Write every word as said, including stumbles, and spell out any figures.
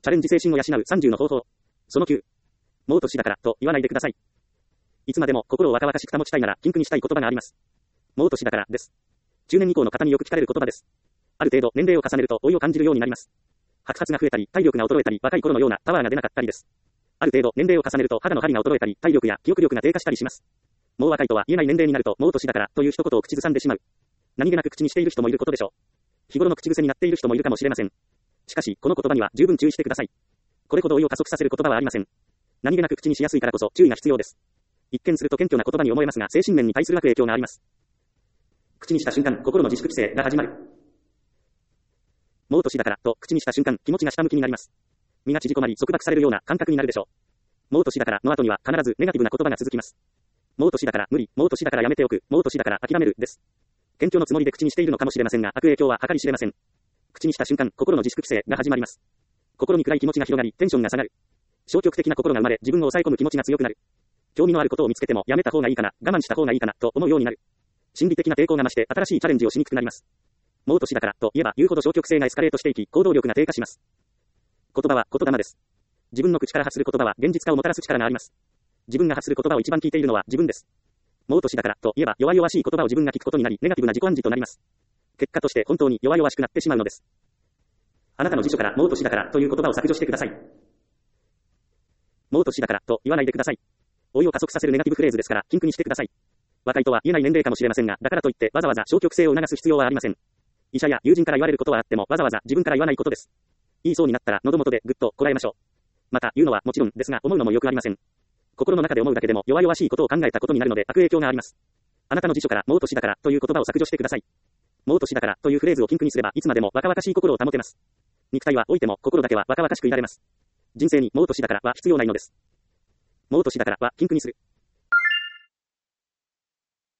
チャレンジ精神を養うさんじゅうの方法。そのきゅう。もう年だから、と言わないでください。いつまでも心を若々しく保ちたいなら、禁句にしたい言葉があります。もう年だから、です。中年以降の方によく聞かれる言葉です。ある程度、年齢を重ねると、老いを感じるようになります。白髪が増えたり、体力が衰えたり、若い頃のようなパワーが出なかったりです。ある程度、年齢を重ねると、肌の張りが衰えたり、体力や記憶力が低下したりします。もう若いとは言えない年齢になると、もう年だから、という一言を口ずさんでしまう。何気なく口にしている人もいることでしょう。日頃の口癖になっている人もいるかもしれません。しかし、この言葉には十分注意してください。これほど老いを加速させる言葉はありません。何気なく口にしやすいからこそ注意が必要です。一見すると謙虚な言葉に思えますが、精神面に対する悪影響があります。口にした瞬間、心の自粛規制が始まる。もう年だから、と口にした瞬間、気持ちが下向きになります。身が縮こまり、束縛されるような感覚になるでしょう。もう年だからの後には必ずネガティブな言葉が続きます。もう年だから無理、もう年だからやめておく、もう年だから諦める、です。謙虚のつもりで口にしているのかもしれませんが、悪影響は計り知れません。口にした瞬間、心の自粛規制が始まります。心に暗い気持ちが広がり、テンションが下がる。消極的な心が生まれ、自分を抑え込む気持ちが強くなる。興味のあることを見つけても、やめた方がいいかな、我慢した方がいいかな、と思うようになる。心理的な抵抗が増して、新しいチャレンジをしにくくなります。もう年だから、と言えば言うほど消極性がエスカレートしていき、行動力が低下します。言葉は言霊です。自分の口から発する言葉は現実化をもたらす力があります。自分が発する言葉を一番聞いているのは自分です。もう年だから、と言えば弱々しい言葉を自分が聞くことになり、ネガティブな自己暗示となります。結果として本当に弱々しくなってしまうのです。あなたの辞書からもう年だからという言葉を削除してください。もう年だからと言わないでください。老いを加速させるネガティブフレーズですから、禁句にしてください。若いとは言えない年齢かもしれませんが、だからといってわざわざ消極性を促す必要はありません。医者や友人から言われることはあっても、わざわざ自分から言わないことです。言いそうになったら喉元でぐっとこらえましょう。また言うのはもちろんですが、思うのもよくありません。心の中で思うだけでも弱々しいことを考えたことになるので悪影響があります。あなたの辞書からもう年だからという言葉を削除してください。もう年だからというフレーズを禁句にすれば、いつまでも若々しい心を保てます。肉体は老いても心だけは若々しくいられます。人生にもう年だからは必要ないのです。もう年だからは禁句にする。